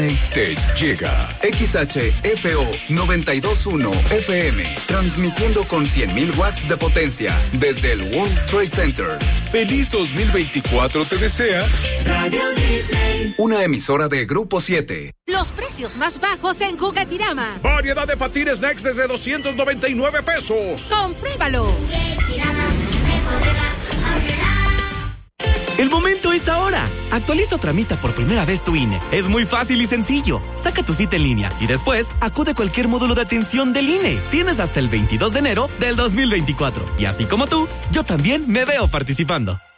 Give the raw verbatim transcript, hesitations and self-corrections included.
Te llega X H F O noventa y dos punto uno F M, transmitiendo con cien mil watts de potencia desde el World Trade Center. Feliz dos mil veinticuatro te desea Radio Disney, una emisora de Grupo siete. Los precios más bajos en Juguetirama. Variedad de patines Next desde doscientos noventa y nueve pesos. ¡Compruébalo! El momento es ahora. Actualiza o tramita por primera vez tu I N E. Es muy fácil y sencillo. Saca tu cita en línea y después acude a cualquier módulo de atención del I N E. Tienes hasta el veintidós de enero del dos mil veinticuatro. Y así como tú, yo también me veo participando.